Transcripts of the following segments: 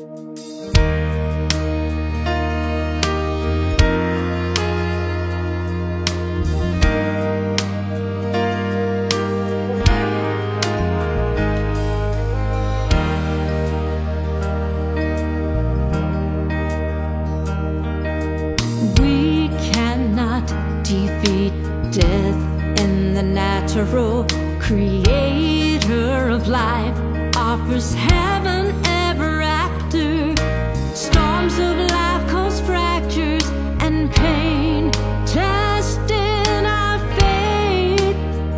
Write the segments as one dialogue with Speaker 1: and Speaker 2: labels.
Speaker 1: We cannot defeat death, and the natural creator of life offers heaven ever after. Storms of life cause fractures and pain, testing our faith.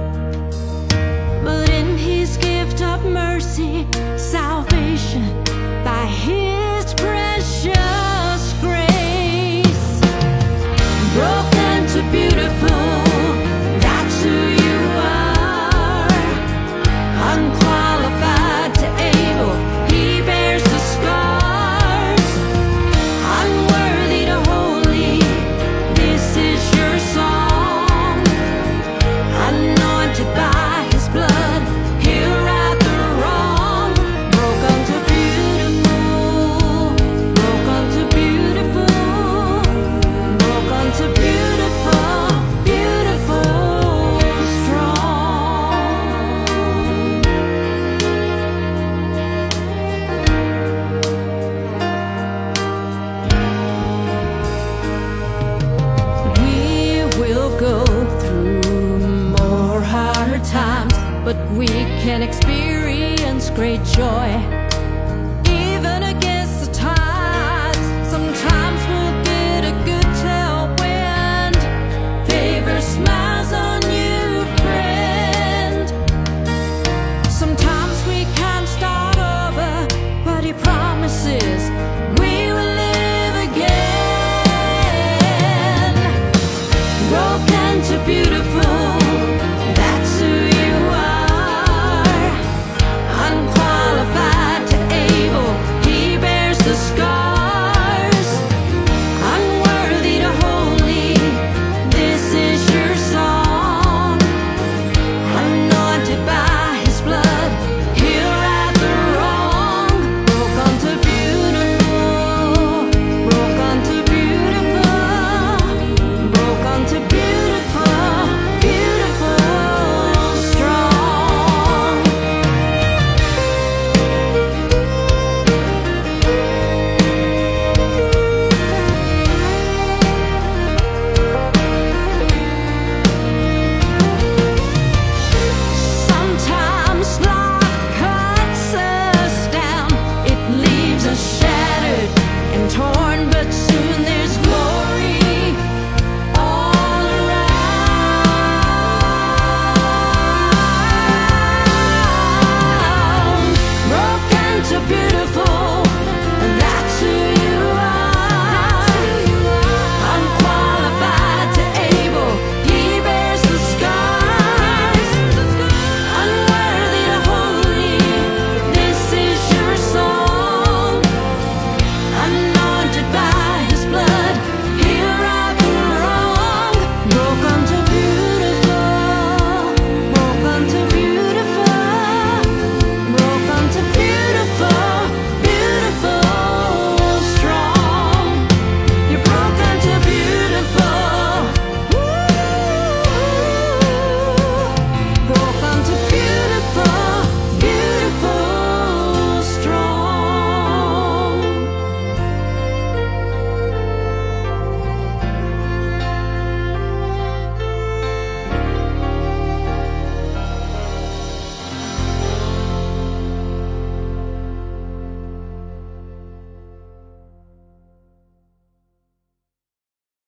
Speaker 1: But in his gift of mercy, salvation by his precious grace, broken to beautiful, that's who you are. Unqualified to able, he bears the scars. Unworthy to holy, this is your song. Anointed by his blood, he'll right the wrong. Broken to beautiful, broken to beautiful, broken to beautiful, beautiful, strong. We will go through more hard times, but we can experience great joy.